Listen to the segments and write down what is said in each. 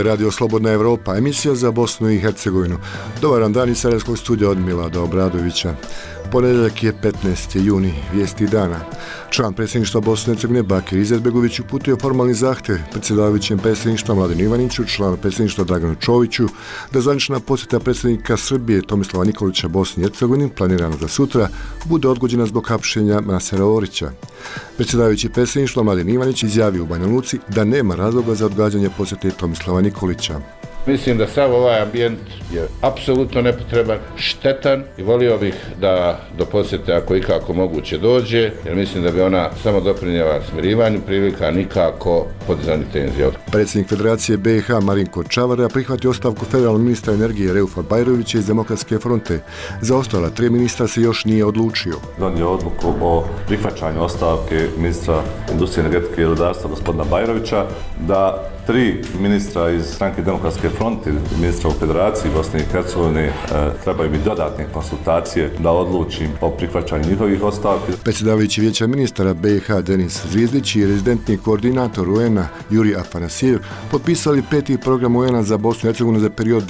Ovo je Radio Slobodna Evropa, emisija za Bosnu i Hercegovinu. Dobar dan iz Sarajevskog studija od Milada Obradovića. Ponedjeljak je 15. juni, vijesti dana. Član predsjedništva Bosne i Hercegovine Bakir Izetbegović uputio formalni zahtjev predsjedavajućem predsjedništva Mladenu Ivaniću, članu predsjedništva Draganu Čoviću, da zvanična posjeta predsjednika Srbije Tomislava Nikolića Bosni i Hercegovini, planirana za sutra, bude odgođena zbog hapšenja Nasera Orića. Predsjedavajući predsjedništva Mladen Ivanić izjavio u Banja Luci da nema razloga za odgađanje posjete Tomislava Nikolića. Mislim da sav ovaj ambijent je apsolutno nepotreban, štetan i volio bih da do posjete ako ikako moguće dođe, jer mislim da bi ona samo doprinijela smirivanju prilika, nikako podizanju tenzija. Predsjednik Federacije BiH Marinko Čavara prihvatio ostavku federalnog ministra energije Reufa Bajrovića iz Demokratske fronte. Za ostala 3 ministra se još nije odlučio. Donio odluku o prihvaćanju ostavke ministra industrije, energetike i rudarstva gospodina Bajrovića, da 3 ministra iz stranke Demokratske fronte, ministra u Federaciji Bosne i Hercegovine, trebaju mi dodatne konsultacije da odlučim o prihvaćanju njihovih ostavki. Predsjedavajući vijeća ministara BiH Denis Zvizdić i rezidentni koordinator UN-a Juri Afanasijev potpisali 5. program UN-a za Bosnu i Hercegovinu za period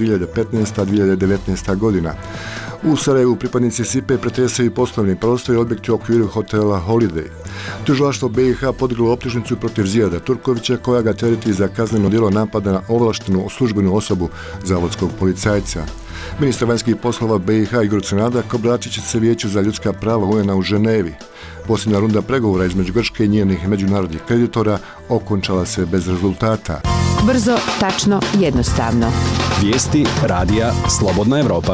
2015-2019. godina. U Sarajevu pripadnici SIPE pretresaju poslovni prostor i objekti u okviru hotela Holiday. Tužilaštvo BiH podiglo optužnicu protiv Zijada Turkovića koja ga tereti za kazneno djelo napada na ovlaštenu službenu osobu zavodskog policajca. Ministar vanjskih poslova BiH Igor Crnadak obratit će se Vijeću za ljudska prava UN-a u Ženevi. Posljednja runda pregovora između Grčke i njenih međunarodnih kreditora okončala se bez rezultata. Brzo, tačno, jednostavno. Vijesti radija Slobodna Evropa.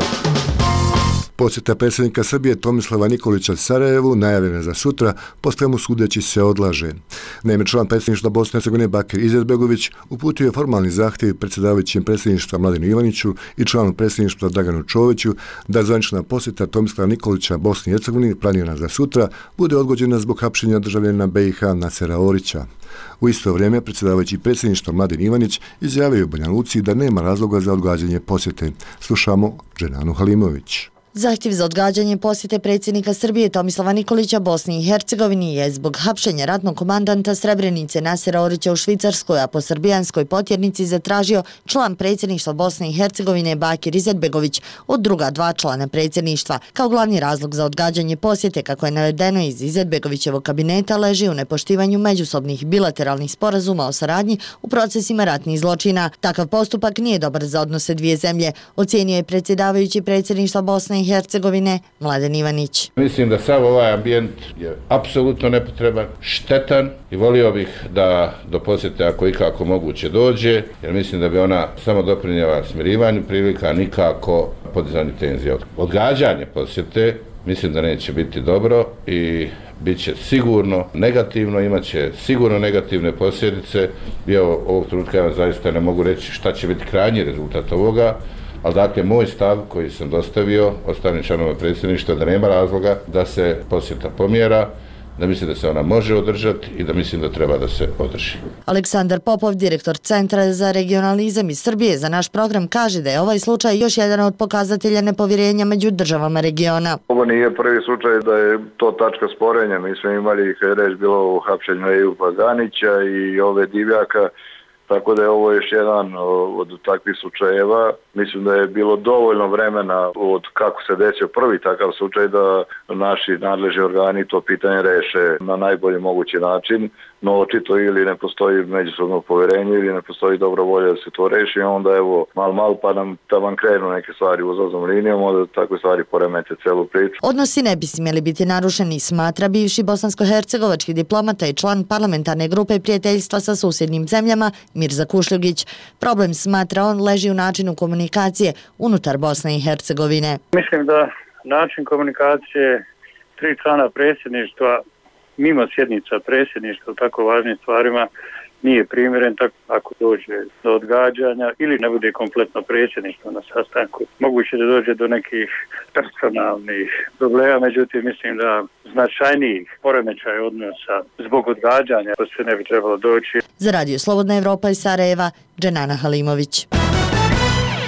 Posjeta predsjednika Srbije Tomislava Nikolića Sarajevu, najavljena za sutra, po svemu sudeći se odlaže. Naime, član predsjedništva Bosne i Hercegovine Bakir Izetbegović uputio je formalni zahtjev predsjedavajućem predsjedništva Mladenu Ivaniću i članu predsjedništva Draganu Čoviću da zvanična posjeta Tomislava Nikolića Bosni i Hercegovini, planirana za sutra, bude odgođena zbog hapšenja državljana BiH Nasera Orića. U isto vrijeme predsjedavajući predsjedništva Mladen Ivanić izjavio u Banja Luci da nema razloga za odgađanje posjete. Slušamo Dženanu Halimović. Zahtjev za odgađanje posjete predsjednika Srbije Tomislava Nikolića Bosni i Hercegovini je zbog hapšenja ratnog komandanta Srebrenice Nasera Orića u Švicarskoj, a po srbijanskoj potjernici zatražio član predsjedništva Bosne i Hercegovine Bakir Izetbegović od druga 2 člana predsjedništva. Kao glavni razlog za odgađanje posjete, kako je navedeno iz Izetbegovićevog kabineta, leži u nepoštivanju međusobnih bilateralnih sporazuma o saradnji u procesima ratnih zločina. Takav postupak nije dobar za odnose dvije zemlje, ocijenio je predsjedavajući predsjedništva Bosne i Hercegovine Mladen Ivanić. Mislim da sav ovaj ambijent je apsolutno nepotreban, štetan i volio bih da do posjete ako ikako moguće dođe, jer mislim da bi ona samo doprinijela smirivanju prilika, nikako podizanju tenzija. Odgađanje posjete mislim da neće biti dobro i bit će sigurno negativno, imat će sigurno negativne posljedice. Ovog trenutka ja zaista ne mogu reći šta će biti krajnji rezultat ovoga, ali dakle moj stav koji sam dostavio ostalim članovima predsjedništva da nema razloga da se posjeta pomjera, da mislim da se ona može održati i da mislim da treba da se održi. Aleksandar Popov, direktor Centra za regionalizam iz Srbije, za naš program kaže da je ovaj slučaj još jedan od pokazatelja nepovjerenja među državama regiona. Ovo nije prvi slučaj da je to tačka sporenja. Mi smo imali, kada je reč bilo u hapšenju Ejupa Ganića i ove Divjaka, tako da je ovo još jedan od takvih slučajeva. Mislim da je bilo dovoljno vremena od kako se desio prvi takav slučaj da naši nadležni organi to pitanje reše na najbolji mogući način, no očito ili ne postoji međusobno povjerenje ili ne postoji dobra volja da se to reši, onda evo mal pa nam taman krenu neke stvari uzlaznom linijom, onda takve stvari poremete celu priču. Odnosi ne bi smjeli biti narušeni, smatra bivši bosansko-hercegovački diplomata i član parlamentarne grupe prijateljstva sa susjednim zemljama Mirza Kušljugić. Problem, smatra on, leži u načinu komunikacije unutar Bosne i Hercegovine. Mislim da način komunikacije 3 člana predsjedništva mimo sjednica predsjedništva u tako važnim stvarima nije primjeren, tako ako dođe do odgađanja ili ne bude kompletno predsjedništvo na sastanku. Moguće da dođe do nekih personalnih problema, međutim mislim da značajnijih poremećaja odnosa zbog odgađanja to se ne bi trebalo doći. Za Radio Slobodna Evropa iz Sarajeva, Dženana Halimović.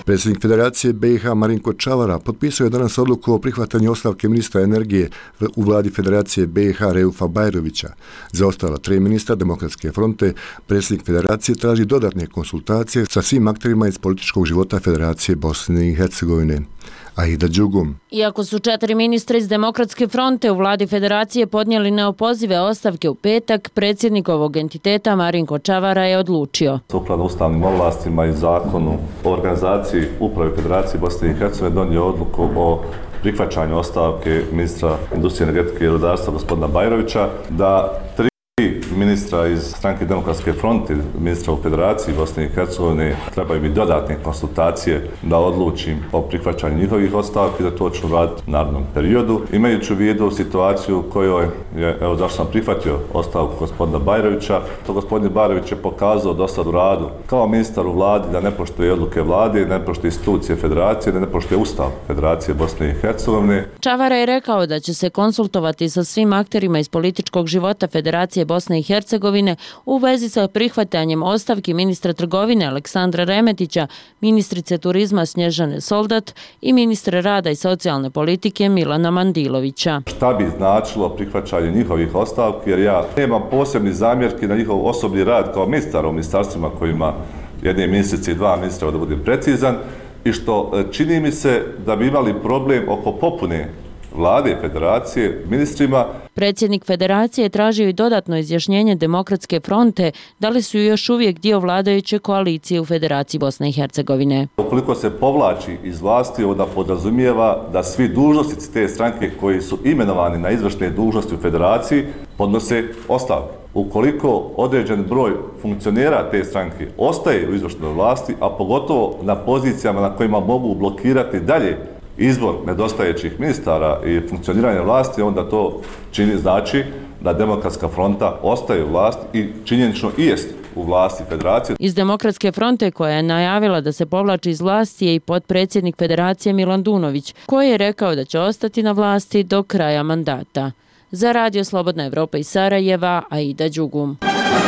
Predsjednik Federacije BiH Marinko Čavara potpisao je danas odluku o prihvatanju ostavke ministra energije u vladi Federacije BiH Reufa Bajrovića. Za ostala 3 ministra Demokratske fronte predsjednik Federacije traži dodatne konsultacije sa svim akterima iz političkog života Federacije Bosne i Hercegovine. Aida Đugum. Iako su 4 ministra iz Demokratske fronte u vladi Federacije podnijeli neopozive ostavke u petak, predsjednik ovog entiteta Marinko Čavara je odlučio. Sukladno ustavnim ovlastima i zakonu o organizaciji uprave Federacije Bosne i Hercegovine donio odluku o prihvaćanju ostavke ministra industrije, energetike i rudarstva gospodina Bajrovića, da 3 ministra iz stranke Demokratske fronte, ministra u Federaciji Bosne i Hercegovine, trebaju mi dodatne konsultacije da odlučim o prihvaćanju njihovih ostavki, da to ću raditi u narednom periodu. Imajući u vidu situaciju u kojoj je, evo zašto sam prihvatio ostavku gospodina Bajrovića, to gospodin Bajrović je pokazao do sad u radu kao ministar u vladi da ne poštuje odluke vlade, ne poštuje institucije Federacije, da ne poštuje Ustav Federacije Bosne i Hercegovine. Čavara je rekao da će se konsultovati sa svim akterima iz političkog života Federacije Bosne i Hercegovine u vezi sa prihvatanjem ostavki ministra trgovine Aleksandra Remetića, ministrice turizma Snježane Soldat i ministra rada i socijalne politike Milana Mandilovića. Šta bi značilo prihvaćanje njihovih ostavki, jer ja nemam posebni zamjerki na njihov osobni rad kao ministar u ministarstvima kojima jedne ministrice i 2 ministra, da budem precizan, i što čini mi se da bi imali problem oko popune vlade Federacije ministrima. Predsjednik Federacije je tražio i dodatno izjašnjenje Demokratske fronte da li su još uvijek dio vladajuće koalicije u Federaciji Bosne i Hercegovine. Ukoliko se povlači iz vlasti, onda podrazumijeva da svi dužnosnici te stranke koji su imenovani na izvršne dužnosti u Federaciji podnose ostavku. Ukoliko određen broj funkcionera te stranke ostaje u izvršnoj vlasti, a pogotovo na pozicijama na kojima mogu blokirati dalje izbor nedostajećih ministara i funkcioniranje vlasti, onda to znači da Demokratska fronta ostaje u vlasti i činjenično i jest u vlasti Federacije. Iz Demokratske fronte koja je najavila da se povlači iz vlasti je i potpredsjednik Federacije Milan Dunović, koji je rekao da će ostati na vlasti do kraja mandata. Za Radio Slobodna Evropa iz Sarajeva, Aida Đugum.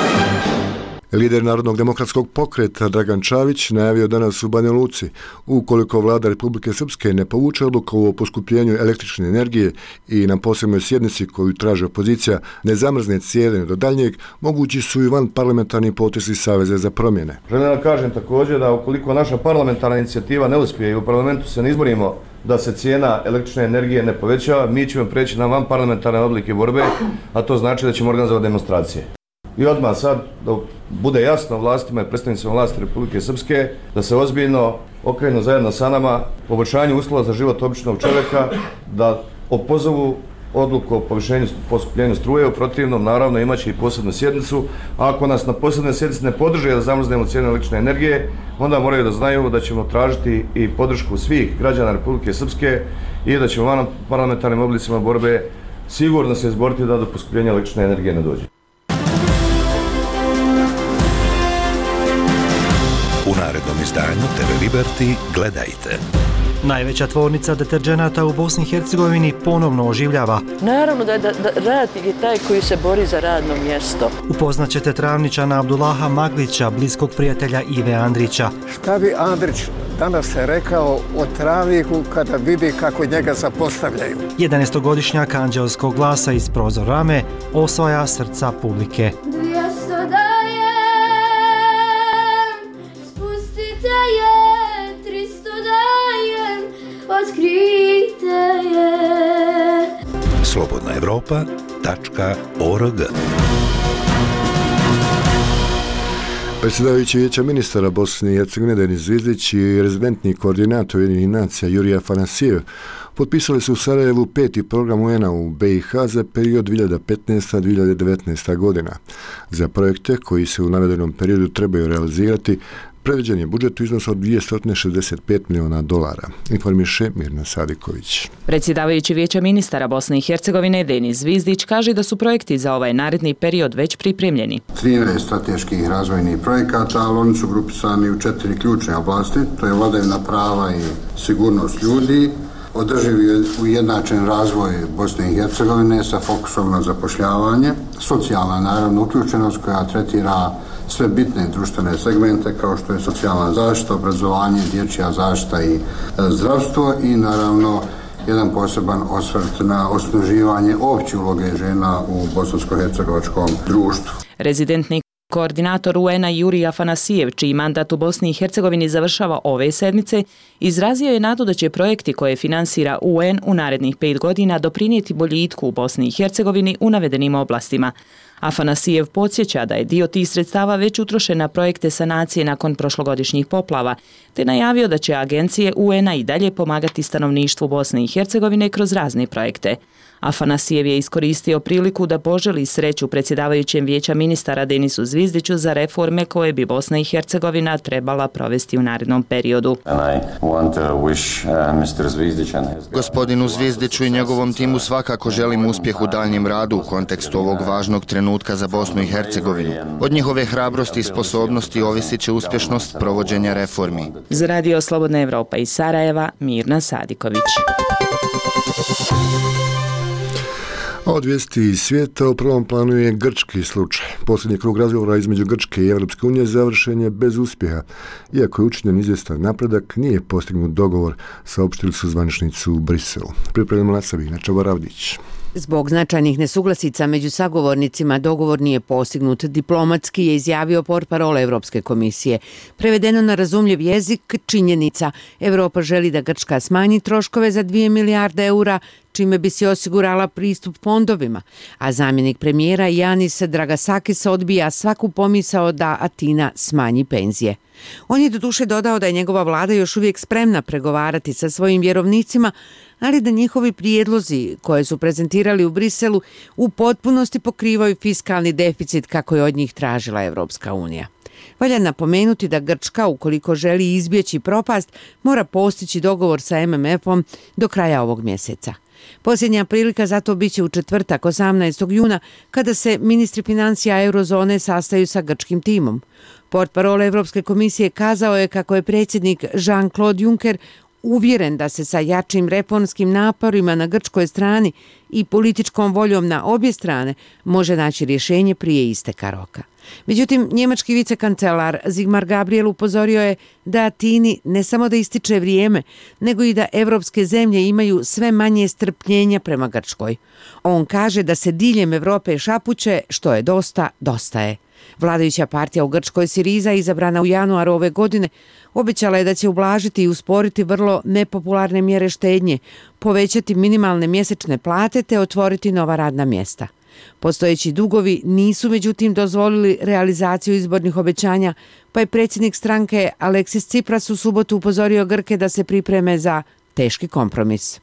Lider Narodnog demokratskog pokreta Dragan Čavić najavio danas u Banja Luci, ukoliko vlada Republike Srpske ne povuče odluku o poskupljenju električne energije i na posebnoj sjednici koju traži opozicija ne zamrzne cijene do daljnjeg, mogući su i van parlamentarni potezi Saveza za promjene. Želim da kažem također da ukoliko naša parlamentarna inicijativa ne uspije i u parlamentu se ne izborimo da se cijena električne energije ne povećava, mi ćemo preći na van parlamentarne oblike borbe, a to znači da ćemo organizovati demonstracije. I odmah sad, da bude jasno vlastima i predstavnicima vlasti Republike Srpske, da se ozbiljno okrenu zajedno sa nama poboljšanju uslova za život običnog čovjeka, da opozovu odluku o poskupljenju struje, u protivnom naravno imaće i posebnu sjednicu, a ako nas na posebnoj sjednici ne podrže da zamrznemo cijenu električne energije, onda moraju da znaju da ćemo tražiti i podršku svih građana Republike Srpske i da ćemo van parlamentarnim oblicima borbe sigurno se izboriti da do poskupljenja električne energije ne dođe. U narednom izdanju TV Liberty gledajte. Najveća tvornica deterđenata u Bosni i Hercegovini ponovno oživljava. Naravno da radnik je taj koji se bori za radno mjesto. Upoznaćete travničana Abdullaha Maglića, bliskog prijatelja Ive Andrića. Šta bi Andrić danas rekao o travniku kada vidi kako njega zapostavljaju? 11-godišnjak anđelskog glasa iz Prozorame osvaja srca publike. slobodnaevropa.org. Predsjedavajući Vijeća ministara Bosne i Hercegovine Denis Zvizdić i rezidentni koordinator Ujedinjenih nacija Jurij Afanasijev potpisali su u Sarajevu 5. program UN-a u BiH za period 2015-2019. godina. Za projekte koji se u navedenom periodu trebaju realizirati predviđen je budžet u iznosu od $265 miliona, informiše Mirna Sadiković. Predsjedavajući Vijeća ministara Bosne i Hercegovine Denis Zvizdić kaže da su projekti za ovaj naredni period već pripremljeni. 13 strateških razvojnih projekata, ali oni su grupisani u 4 ključne oblasti, to je vladavina prava i sigurnost ljudi, održivi ujednačen razvoj Bosne i Hercegovine sa fokusom na zapošljavanje, socijalna naravno uključenost koja tretira sve bitne društvene segmente kao što je socijalna zaštita, obrazovanje, dječja zaštita i zdravstvo i naravno jedan poseban osvrt na osnaživanje opće uloge žena u bosansko-hercegovačkom društvu. Rezidentni koordinator UN-a Juri Afanasijev, čiji mandat u Bosni i Hercegovini završava ove sedmice, izrazio je nadu da će projekti koje finansira UN u narednih 5 godina doprinijeti boljitku u Bosni i Hercegovini u navedenim oblastima. Afanasijev podsjeća da je dio tih sredstava već utrošen na projekte sanacije nakon prošlogodišnjih poplava, te najavio da će agencije UN-a i dalje pomagati stanovništvu Bosne i Hercegovine kroz razne projekte. Afanasijev je iskoristio priliku da poželi sreću predsjedavajućem Vijeća ministara Denisu Zvizdiću za reforme koje bi Bosna i Hercegovina trebala provesti u narednom periodu. Gospodinu Zvizdiću i njegovom timu svakako želim uspjeh u daljnjem radu u kontekstu ovog važnog trenutka za Bosnu i Hercegovinu. Od njihove hrabrosti i sposobnosti ovisit će uspješnost provođenja reformi. Za Radio Slobodna Evropa iz Sarajeva, Mirna Sadiković. A od vijesti iz svijeta u prvom planu je grčki slučaj. Posljednji krug razgovora između Grčke i Europske unije završen je bez uspjeha. Iako je učinjen izvjestan napredak, nije postignut dogovor, saopštili su zvaničnici u Briselu. Pripremljamo na Sabina Čabaravdić. Zbog značajnih nesuglasica među sagovornicima dogovor nije postignut. Diplomatski je izjavio portparol Evropske komisije. Prevedeno na razumljiv jezik, činjenica. Evropa želi da Grčka smanji troškove za 2 milijarde eura, čime bi se osigurala pristup fondovima, a zamjenik premijera Janis Dragasakis odbija svaku pomisao da Atina smanji penzije. On je doduše dodao da je njegova vlada još uvijek spremna pregovarati sa svojim vjerovnicima, ali da njihovi prijedlozi koje su prezentirali u Briselu u potpunosti pokrivaju fiskalni deficit kako je od njih tražila Evropska unija. Valja napomenuti da Grčka, ukoliko želi izbjeći propast, mora postići dogovor sa MMF-om do kraja ovog mjeseca. Posljednja prilika zato biće u četvrtak 18. juna kada se ministri financija eurozone sastaju sa grčkim timom. Portparol Evropske komisije kazao je kako je predsjednik Jean-Claude Juncker uvjeren da se sa jačim reformskim naporima na grčkoj strani i političkom voljom na obje strane može naći rješenje prije isteka roka. Međutim, njemački vicekancelar Sigmar Gabriel upozorio je da Atini ne samo da ističe vrijeme, nego i da evropske zemlje imaju sve manje strpljenja prema Grčkoj. On kaže da se diljem Evrope šapuće što je dosta, dosta je. Vladajuća partija u Grčkoj Siriza, izabrana u januaru ove godine, obećala je da će ublažiti i usporiti vrlo nepopularne mjere štednje, povećati minimalne mjesečne plate te otvoriti nova radna mjesta. Postojeći dugovi nisu međutim dozvolili realizaciju izbornih obećanja, pa je predsjednik stranke Aleksis Tsipras u subotu upozorio Grke da se pripreme za teški kompromis.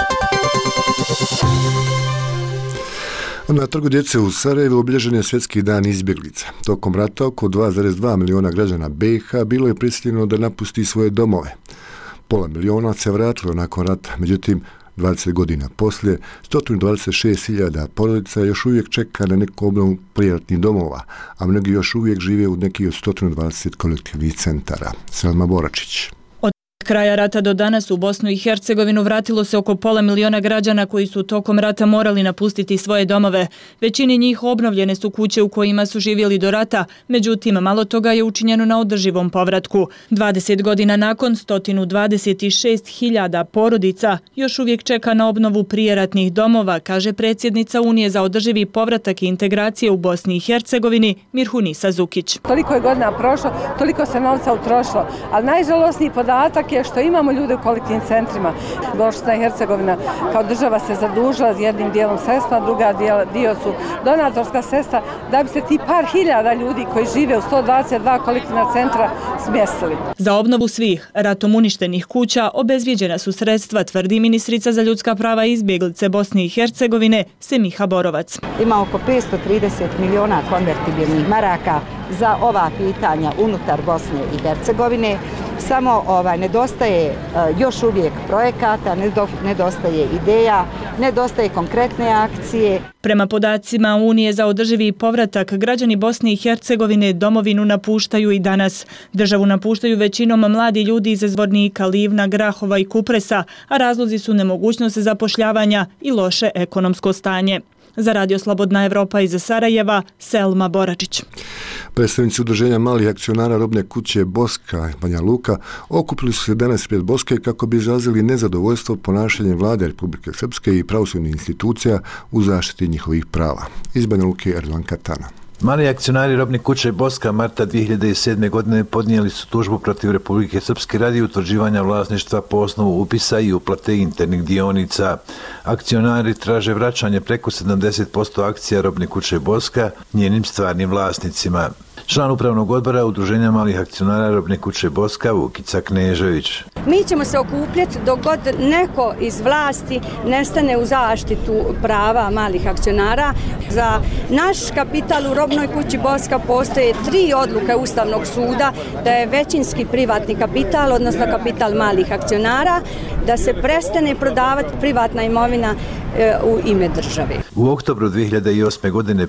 Na Trgu djece u Sarajevu obilježen je Svjetski dan izbjeglica. Tokom rata oko 2,2 miliona građana BiH bilo je prisiljeno da napusti svoje domove. Pola miliona se vratilo nakon rata, međutim 20 godina poslije 126.000 porodica još uvijek čeka na neku obnovu privatnih domova, a mnogi još uvijek žive u nekih od 120 kolektivnih centara. Selma Boračić. Kraja rata do danas u Bosnu i Hercegovinu vratilo se oko pola miliona građana koji su tokom rata morali napustiti svoje domove. Većini njih obnovljene su kuće u kojima su živjeli do rata, međutim malo toga je učinjeno na održivom povratku. 20 godina nakon 126.000 porodica još uvijek čeka na obnovu prijeratnih domova, kaže predsjednica Unije za održivi povratak i integracije u Bosni i Hercegovini Mirhunisa Zukić. Toliko je godina prošlo, toliko se novca utrošilo, ali najžalosniji podatak je što imamo ljude u kolektivnim centrima. Bosna i Hercegovina kao država se zadužila jednim dijelom sredstva, druga dio su donatorska sredstva, da bi se ti par hiljada ljudi koji žive u 122 kolektivna centra smjestili. Za obnovu svih ratom uništenih kuća obezvijeđena su sredstva, tvrdi ministrica za ljudska prava i izbjeglice Bosne i Hercegovine Semiha Borovac. Ima oko 530 miliona konvertibilnih maraka za ova pitanja unutar Bosne i Hercegovine. Samo nedostaje još uvijek projekata, nedostaje ideja, nedostaje konkretne akcije. Prema podacima Unije za održivi povratak, građani Bosne i Hercegovine domovinu napuštaju i danas. Državu napuštaju većinom mladi ljudi iz Zvornika, Livna, Grahova i Kupresa, a razlozi su nemogućnost zapošljavanja i loše ekonomsko stanje. Za Radio Slobodna Evropa iz Sarajeva, Selma Boračić. Predstavnici udruženja malih akcionara robne kuće Boska i Banja Luka okupili su se danas pred Boske kako bi izrazili nezadovoljstvo ponašanjem vlade Republike Srpske i pravosudnih institucija u zaštiti njihovih prava. Iz Banja Luke Erdogan Katana. Mali akcionari robne kuće Boska marta 2007. godine podnijeli su tužbu protiv Republike Srpske radi utvrđivanja vlasništva po osnovu upisa i uplate internih dionica. Akcionari traže vraćanje preko 70% akcija robne kuće Boska njenim stvarnim vlasnicima. Član upravnog odbora Udruženja malih akcionara robne kuće Boska Vukica Knežević. Mi ćemo se okupljati dok god neko iz vlasti ne stane u zaštitu prava malih akcionara. Za naš kapital u robnoj kući Boska postoje 3 odluke Ustavnog suda da je većinski privatni kapital, odnosno kapital malih akcionara, da se prestane prodavati privatna imovina u ime države. U oktobru 2008. godine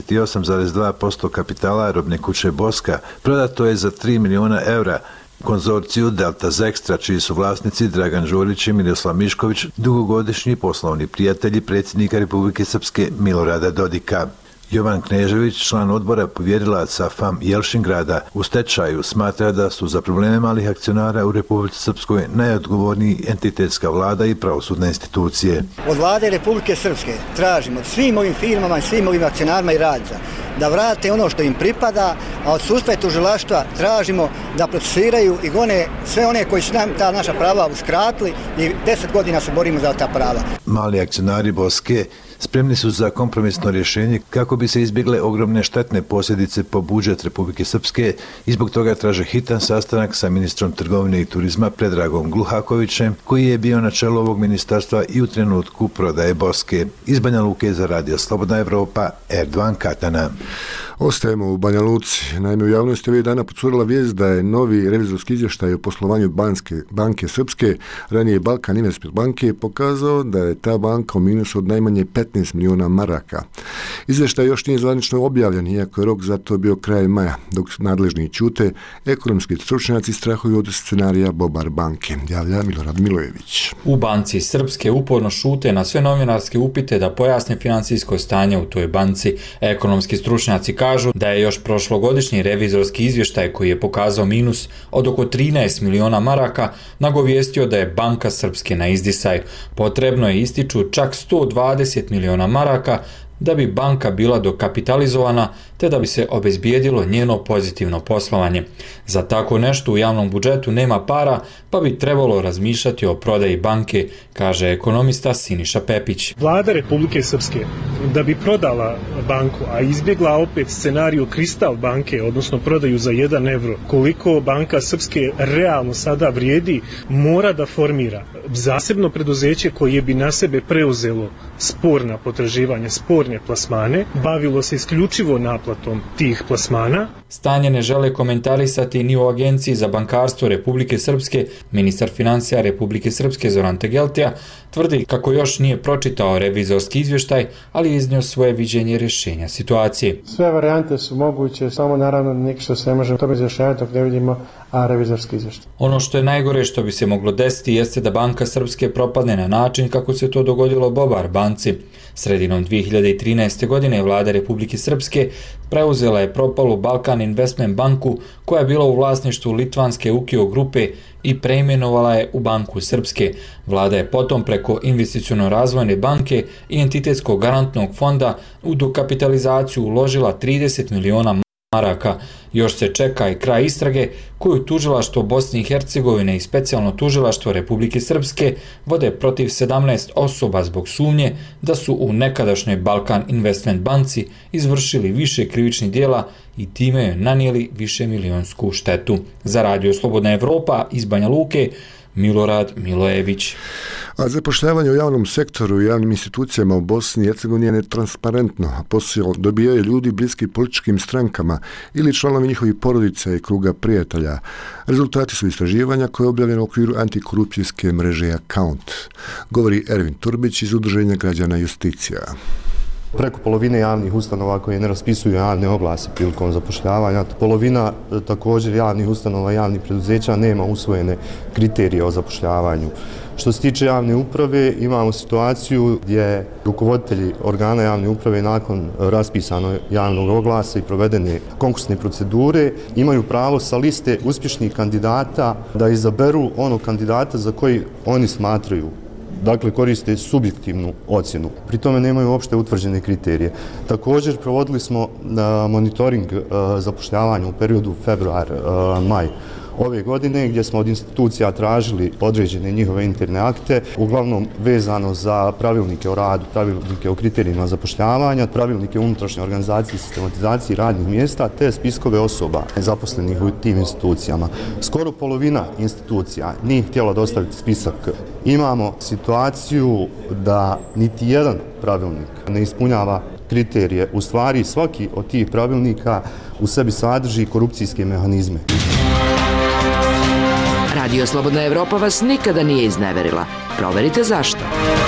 58,2% kapitala robne kuće Boska prodato je za 3 miliona eura konzorciju Delta Zextra, čiji su vlasnici Dragan Đurić i Miroslav Mišković, dugogodišnji poslovni prijatelji predsjednika Republike Srpske Milorada Dodika. Jovan Knežević, član odbora povjerilaca FAM Jelšingrada u stečaju, smatra da su za probleme malih akcionara u Republici Srpskoj najodgovorniji entitetska vlada i pravosudne institucije. Od vlade Republike Srpske tražimo od svim ovim firmama i svim ovim akcionarima i radnicama da vrate ono što im pripada, a od sudstva i tužilaštva tražimo da procesuiraju i gone sve one koji su nam ta naša prava uskratili i 10 godina se borimo za ta prava. Mali akcionari Boske spremni su za kompromisno rješenje kako bi se izbjegle ogromne štetne posljedice po budžet Republike Srpske i zbog toga traže hitan sastanak sa ministrom trgovine i turizma Predragom Gluhakovićem, koji je bio na čelu ovog ministarstva i u trenutku prodaje Boske. Iz Banja Luke za Radio Slobodna Evropa, Erdogan Katana. Ostajemo u Banja Luci. Naime, u javnosti ovih dana procurila vijest da je novi revizorski izvještaj o poslovanju banke Srpske, ranije Balkan Investment banke, pokazao da je ta banka u minusu od najmanje 15 miliona maraka. Izvještaj još nije zvanično objavljen, iako je rok za to bio kraj maja, dok nadležni ćute, ekonomski stručnjaci strahuju od scenarija Bobar banke, javlja Milorad Milojević. U banci Srpske uporno šute na sve novinarske upite da pojasne financijsko stanje u toj banci. Ekonomski stručnjaci kažu da je još prošlogodišnji revizorski izvještaj koji je pokazao minus od oko 13 miliona maraka nagovijestio da je banka Srpske na izdisaju. Potrebno je, ističu, čak 120 miliona maraka da bi banka bila dokapitalizovana te da bi se obezbijedilo njeno pozitivno poslovanje. Za tako nešto u javnom budžetu nema para, pa bi trebalo razmišljati o prodaji banke, kaže ekonomista Siniša Pepić. Vlada Republike Srpske da bi prodala banku, a izbjegla opet scenariju Kristal banke, odnosno prodaju za 1 evro, koliko banka Srpske realno sada vrijedi, mora da formira zasebno preduzeće koje bi na sebe preuzelo sporna potraživanja, sporne plasmane, bavilo se isključivo naplatom tih plasmana. Stanje ne žele komentarisati ni u Agenciji za bankarstvo Republike Srpske. Ministar financija Republike Srpske Zoran Tegeltija tvrdi kako još nije pročitao revizorski izvještaj, ali je iznio svoje viđenje rješenja situacije. Sve varijante su moguće, samo naravno ništa se ne može tome izjašnjavati dok ne vidimo revizorski izvještaj. Ono što je najgore što bi se moglo desiti jeste da banka Srpske propadne na način kako se to dogodilo Bobar banci. Sredinom 2013. godine vlada Republike Srpske preuzela je propalu Balkan Investment banku koja je bila u vlasništvu litvanske Ukio grupe i preimenovala je u banku Srpske. Vlada je potom preko investiciono-razvojne banke i entitetskog garantnog fonda u dokapitalizaciju uložila 30 miliona maraka. Još se čeka i kraj istrage koju tužilaštvo Bosne i Hercegovine i specijalno tužilaštvo Republike Srpske vode protiv 17 osoba zbog sumnje da su u nekadašnjoj Balkan Investment banci izvršili više krivičnih djela i time joj nanijeli višemilijonsku štetu. Za Radio Slobodna Evropa iz Banja Luke, Milorad Milojević. A zapošljavanje u javnom sektoru i javnim institucijama u Bosni i Hercegovini je netransparentno, a posao dobijaju ljudi bliski političkim strankama ili članovi njihovih porodica i kruga prijatelja. Rezultati su istraživanja koje je objavljeno u okviru antikorupcijske mreže Account, govori Ervin Turbić iz Udruženja građana Justicija. Preko polovine javnih ustanova koje ne raspisuju javne oglase prilikom zapošljavanja. Polovina također javnih ustanova i javnih preduzeća nema usvojene kriterije o zapošljavanju. Što se tiče javne uprave, imamo situaciju gdje rukovoditelji organa javne uprave nakon raspisanog javnog oglasa i provedene konkursne procedure imaju pravo sa liste uspješnih kandidata da izaberu onog kandidata za koji oni smatraju. Dakle, koriste subjektivnu ocjenu. Pri tome nemaju uopšte utvrđene kriterije. Također, provodili smo monitoring zapošljavanja u periodu februar-maj ove godine, gdje smo od institucija tražili određene njihove interne akte, uglavnom vezano za pravilnike o radu, pravilnike o kriterijima zapošljavanja, pravilnike unutrašnje organizacije i sistematizacije radnih mjesta, te spiskove osoba zaposlenih u tim institucijama. Skoro polovina institucija nije htjela dostaviti spisak. Imamo situaciju da niti jedan pravilnik ne ispunjava kriterije. U stvari, svaki od tih pravilnika u sebi sadrži korupcijske mehanizme. Radio Slobodna Evropa vas nikada nije izneverila. Proverite zašto.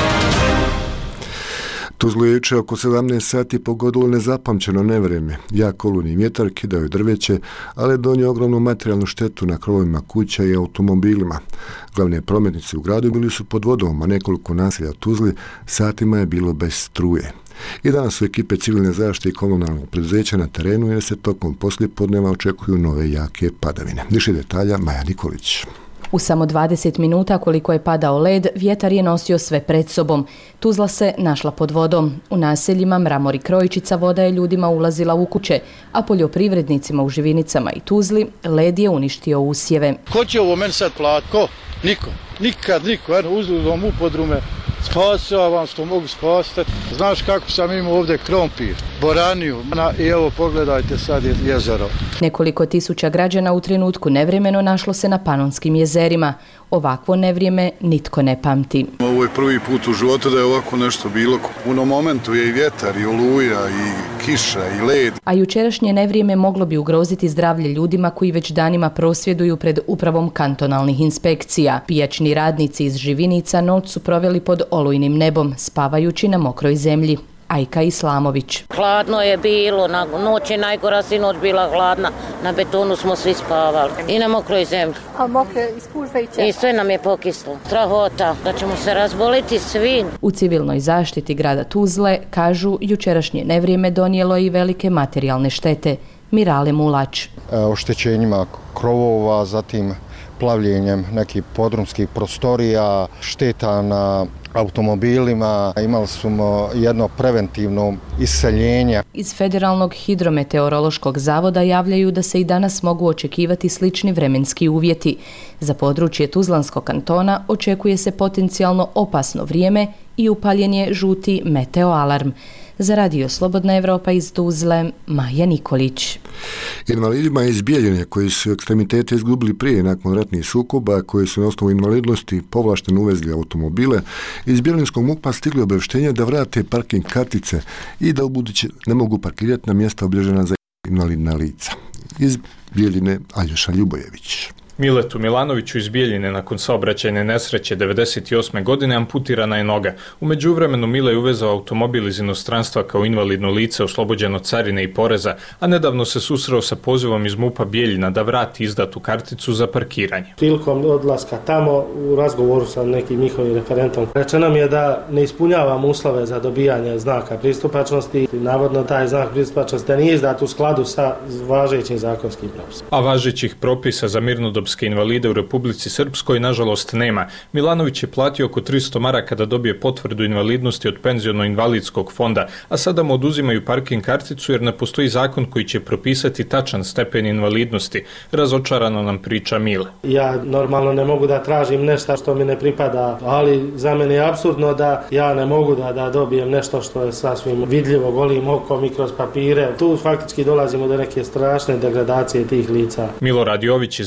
Tuzlu je juče oko 17 sati pogodilo nezapamćeno nevreme. Jak olujni vjetar kidao je drveće, ali je donio ogromnu materijalnu štetu na krovovima kuća i automobilima. Glavne prometnice u gradu bili su pod vodom, a nekoliko naselja Tuzli satima je bilo bez struje. I danas su ekipe civilne zaštite i komunalnog preduzeća na terenu jer se tokom poslijepodneva očekuju nove jake padavine. Više detalja Maja Nikolić. U samo 20 minuta koliko je padao led, vjetar je nosio sve pred sobom. Tuzla se našla pod vodom. U naseljima Mramor i Krojičica voda je ljudima ulazila u kuće, a poljoprivrednicima u Živinicama i Tuzli led je uništio usjeve. Ko će ovo meni sad platiti? Ko? Niko. Nikad niko. Uzlazom u podrume. Spasavam što mogu spasiti. Znaš kako sam imao ovdje krompir, boraniju i evo pogledajte sad je jezero. Nekoliko tisuća građana u trenutku nevremeno našlo se na Panonskim jezerima. Ovakvo nevrijeme nitko ne pamti. Ovo je prvi put u životu da je ovako nešto bilo. U onom momentu je i vjetar, i oluja, i kiša, i led. A jučerašnje nevrijeme moglo bi ugroziti zdravlje ljudima koji već danima prosvjeduju pred upravom kantonalnih inspekcija. Pijačni radnici iz Živinica noć su proveli pod olujnim nebom, spavajući na mokroj zemlji. Ajka Islamović. Hladno je bilo, noć je najgora, sinoć bila hladna, na betonu smo svi spavali i na mokroj zemlji. A mokre ispužvajuće? I sve nam je pokislo. Strahota da ćemo se razboliti svi. U civilnoj zaštiti grada Tuzle kažu jučerašnje nevrijeme donijelo je i velike materijalne štete. Mirale Mulač. Oštećenjima krovova, zatim plavljenjem nekih podrumskih prostorija, šteta na automobilima, imali smo jedno preventivno iseljenje. Iz Federalnog hidrometeorološkog zavoda javljaju da se i danas mogu očekivati slični vremenski uvjeti. Za područje Tuzlanskog kantona očekuje se potencijalno opasno vrijeme i upaljen je žuti meteoalarm. Za Radio Slobodna Evropa iz Tuzle, Maja Nikolić. Invalidima iz Bijeljine koji su ekstremitete izgubili prije nakon ratnih sukoba, koji su na osnovu invalidnosti povlašteno uvezli automobile, iz Bijeljinskog MUP-a stigli obavještenje da vrate parking kartice i da ubuduće ne mogu parkirati na mjesta obilježena za invalidna lica. Iz Bijeljine Aljoša Ljubojević. Miletu Milanoviću iz Bijeljine nakon saobraćajne nesreće 98. godine amputirana je noga. U međuvremenu Mile je uvezao automobil iz inostranstva kao invalidno lice oslobođeno carine i poreza, a nedavno se susreo sa pozivom iz MUP-a Bijeljina da vrati izdatu karticu za parkiranje. Prilikom odlaska tamo u razgovoru sa nekim njihovim referentom rečeno mi je da ne ispunjavam uslove za dobijanje znaka pristupačnosti. Navodno taj znak pristupačnosti nije izdat u skladu sa važećim zakonskim propisima. A važećih propisa za mirnodopske invalide u Republici Srpskoj nažalost nema. Milanović je platio oko 300 maraka da dobije potvrdu invalidnosti od penziono-invalidskog fonda, a sada mu oduzimaju parking karticu jer ne postoji zakon koji će propisati tačan stepen invalidnosti. Razočarano nam priča Mile. Ja normalno ne mogu da tražim nešto što mi ne pripada, ali za mene je apsurdno da ja ne mogu da dobijem nešto što je sasvim vidljivo golim okom i kroz papire. Tu faktički dolazimo do neke strašne degradacije tih lica. Milorad Jović iz regionalnog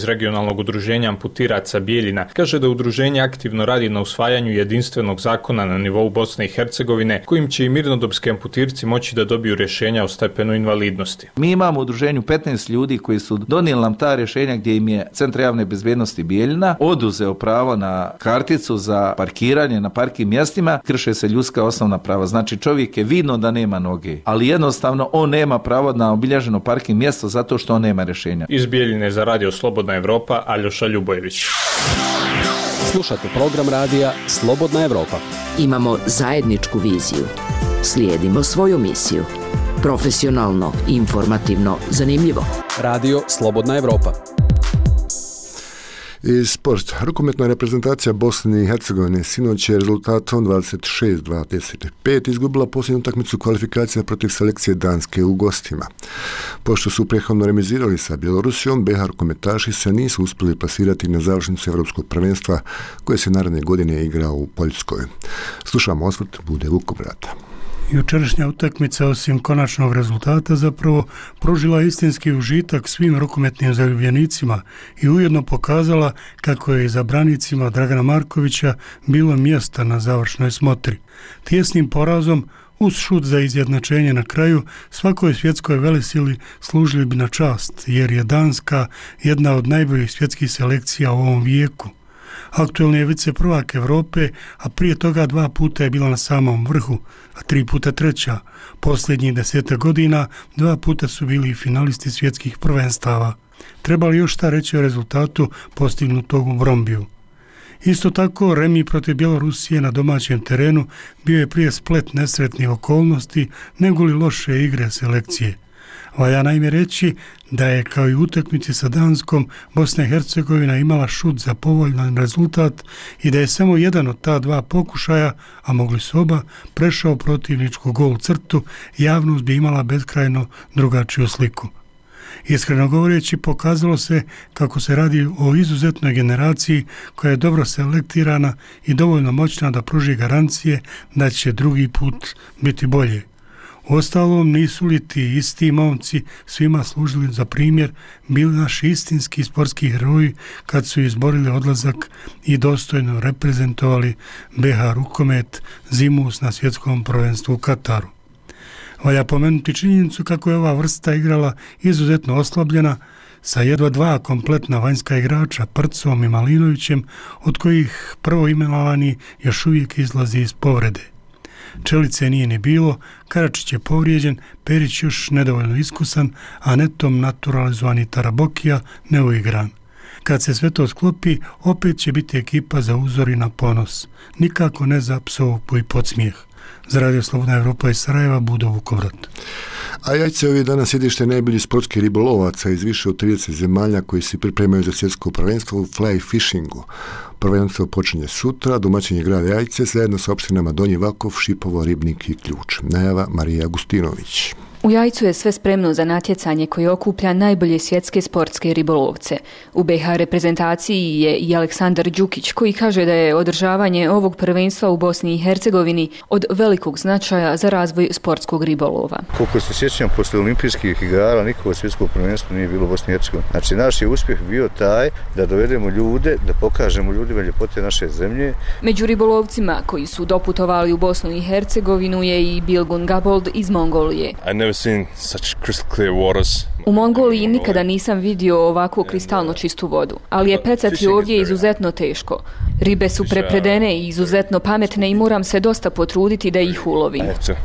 Nacionalnog udruženja amputiraca Bijeljina kaže da udruženje aktivno radi na usvajanju jedinstvenog zakona na nivou Bosne i Hercegovine kojim će i mirnodopski amputirci moći da dobiju rješenja o stepenu invalidnosti. Mi imamo u udruženju 15 ljudi koji su donijeli nam ta rješenja gdje im je Centar javne bezbjednosti Bijeljina oduzeo pravo na karticu za parkiranje na parking mjestima, krše se ljudska osnovna prava. Znači čovjek je vidno da nema noge, ali jednostavno on nema pravo na obilježeno parking mjesto zato što on nema rješenja. Iz Bijeljine za radio Slobodna Evropa, Aljoša Ljubojević. Slušate program radija Slobodna Evropa. Imamo zajedničku viziju. Slijedimo svoju misiju. Profesionalno, informativno, zanimljivo. Radio Slobodna Evropa. I sport. Rukometna reprezentacija Bosne i Hercegovine sinoć je rezultatom 26-25 izgubila posljednju utakmicu kvalifikacija protiv selekcije Danske u gostima. Pošto su prethodno remizirali sa Bjelorusijom, BiH rukometaši se nisu uspjeli plasirati na završnicu Evropskog prvenstva koje se naredne godine igra u Poljskoj. Slušamo osvrt Bude Vukobrata. Jučerašnja utakmica osim konačnog rezultata zapravo pružila istinski užitak svim rukometnim zaljubljenicima i ujedno pokazala kako je za branicima Dragana Markovića bilo mjesta na završnoj smotri. Tijesnim porazom uz šut za izjednačenje na kraju svakoj svjetskoj velesili služili bi na čast, jer je Danska jedna od najboljih svjetskih selekcija u ovom vijeku. Aktuelni je viceprvak Evrope, a prije toga 2 puta je bila na samom vrhu, a 3 puta treća. Posljednjih 10 godina 2 puta su bili finalisti svjetskih prvenstava. Treba li još šta reći o rezultatu postignutog u Brombiju? Isto tako, remi protiv Bjelorusije na domaćem terenu bio je prije splet nesretnih okolnosti nego li loše igre selekcije. Valja naime reći da je kao i utakmici sa Danskom Bosna i Hercegovina imala šut za povoljan rezultat i da je samo jedan od ta 2 pokušaja, a mogli su oba, prešao protivničku gol crtu, javnost bi imala beskrajno drugačiju sliku. Iskreno govoreći, pokazalo se kako se radi o izuzetnoj generaciji koja je dobro selektirana i dovoljno moćna da pruži garancije da će drugi put biti bolje. Uostalom, nisu li ti isti momci svima služili za primjer bili naši istinski sportski heroji kad su izborili odlazak i dostojno reprezentovali BiH rukomet zimus na svjetskom prvenstvu u Kataru. Valja pomenuti činjenicu kako je ova vrsta igrala izuzetno oslabljena sa jedva 2 kompletna vanjska igrača, Prcom i Malinovićem, od kojih prvo imenovani još uvijek izlazi iz povrede. Čelice nije ni bilo, Karačić je povrijeđen, Perić još nedovoljno iskusan, a netom naturalizovani Tarabokija neuigran. Kad se sve to sklopi, opet će biti ekipa za uzor i na ponos. Nikako ne za psovku i podsmijeh. Za Radio Slobodna Evropa iz Sarajeva, Budo Vukovrat. A Jajcevo je danas sjedište najboljih sportskih ribolovaca iz više od 30 zemalja koji se pripremaju za svjetsko prvenstvo u fly fishingu. Prvenstvo počinje sutra, domaćin je grad Jajce zajedno sa opštinama Donji Vakov, Šipovo, Ribnik i Ključ. Najava Marija Agustinović. U Jajcu je sve spremno za natjecanje koje okuplja najbolje svjetske sportske ribolovce. U BiH reprezentaciji je i Aleksandar Đukić koji kaže da je održavanje ovog prvenstva u Bosni i Hercegovini od velikog značaja za razvoj sportskog ribolova. Koliko se sjećam, posle olimpijskih igara nikog svjetskog prvenstva nije bilo u Bosni i Hercegovini. Znači, naš je uspjeh bio taj da dovedemo ljude, da pokažemo ljudima ljepote naše zemlje. Među ribolovcima koji su doputovali u Bosnu i Hercegovinu je i Bilgun Gabold iz Mongolije. U Mongoliji nikada nisam vidio ovakvu kristalno čistu vodu, ali je pecati ovdje izuzetno teško. Ribe su prepredene i izuzetno pametne i moram se dosta potruditi da ih ulovim.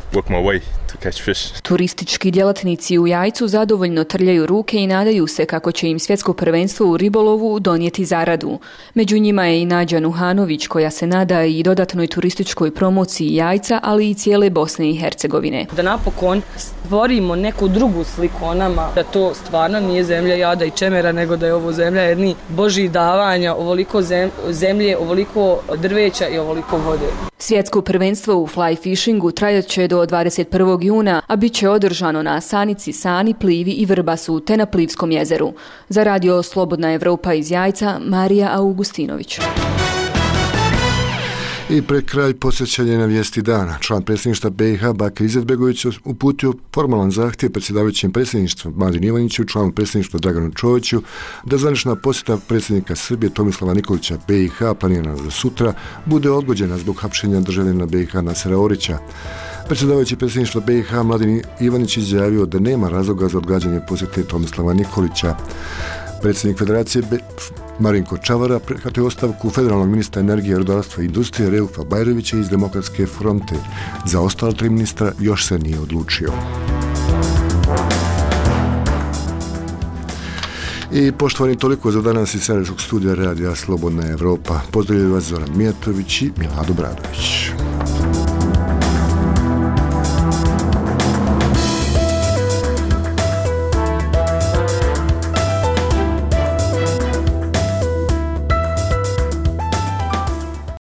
Turistički djelatnici u Jajcu zadovoljno trljaju ruke i nadaju se kako će im svjetsko prvenstvo u ribolovu donijeti zaradu. Među njima je i Nađa Nuhanović koja se nada i dodatnoj turističkoj promociji Jajca, ali i cijele Bosne i Hercegovine. Da napokon stvorimo neku drugu sliku o nama, da to stvarno nije zemlja jada i čemera, nego da je ovo zemlja jedni božjih davanja, ovoliko zemlje, ovoliko drveća i ovoliko vode. Svjetsko prvenstvo u fly fishingu trajat će do 21. juna, a bit će održano na Sanici, Sani, Plivi i Vrbasu te na Plivskom jezeru. Za Radio Slobodna Evropa iz Jajca, Marija Augustinović. I pred kraj posjećanje na vijesti dana. Član predsjedništva BiH Bakir Izetbegović uputio formalan zahtjev predsjedavajućem predsjedništva Mladen Ivaniću, članu predsjedništva Draganu Čoviću, da zvanična posjeta predsjednika Srbije Tomislava Nikolića BiH, planirana za sutra, bude odgođena zbog hapšenja državljana BiH Nasera Orića. Predsjedavajući predsjedništva BiH Mladen Ivanić izjavio da nema razloga za odgađanje posjete Tomislava Nikolića. Predsjednik Federacije Marinko Čavara prihvatio ostavku federalnog ministra energije, rudarstva i industrije Reufa Bajrovića iz Demokratske fronte. Za ostala 3 ministra još se nije odlučio. I poštovani, toliko za danas iz Sarajevačkog studija radija Slobodna Evropa. Pozdravljaju vas Zoran Mijatović i Milado Bradović.